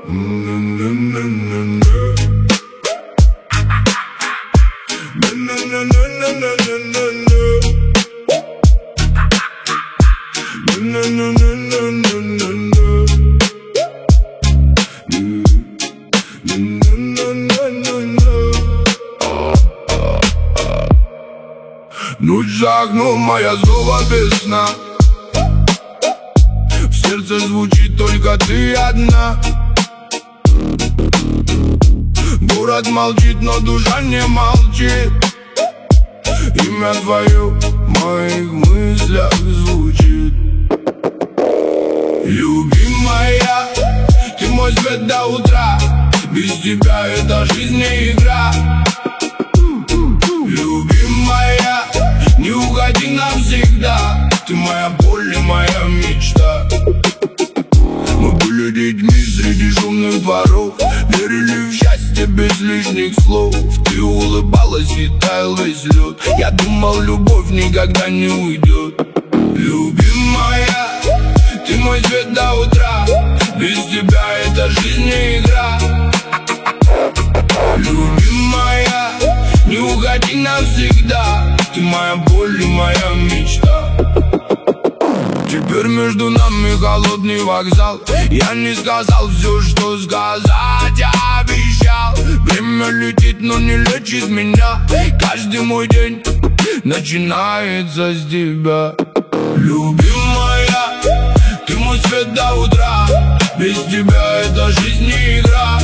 Ночь за окном моя снова без сна. В сердце звучит только ты одна. Город молчит, но душа не молчит. Имя твое в моих мыслях звучит. Любимая, ты мой свет до утра. Без тебя эта жизнь не игра. Любимая, не уходи навсегда. Ты моя боль и моя мечта. Мы были детьми среди шумных дворов, верили в счастье без лишних слов. Ты улыбалась и таял весь лед. Я думал, любовь никогда не уйдет. Любимая, ты мой свет до утра. Без тебя эта жизнь не игра. Любимая, не уходи навсегда. Ты моя боль и моя мечта. Теперь между нами холодный вокзал. Я не сказал все, что сказать я обещал. Время летит, но не лечит меня. Каждый мой день начинается с тебя. Любимая, ты мой свет до утра. Без тебя эта жизнь не игра.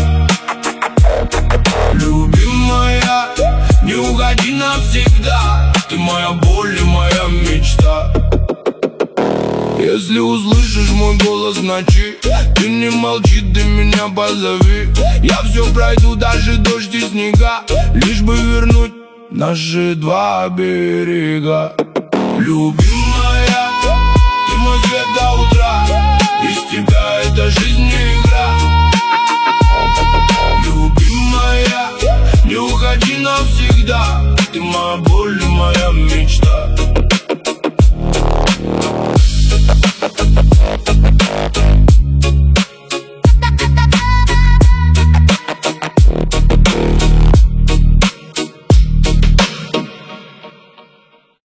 Любимая, не уходи навсегда. Ты моя боль и моя мечта. Если услышишь мой голос в ночи, ты не молчи, ты меня позови. Я все пройду, даже дождь и снега, лишь бы вернуть наши два берега. Любимая, ты мой свет до утра. Без тебя эта жизнь не игра.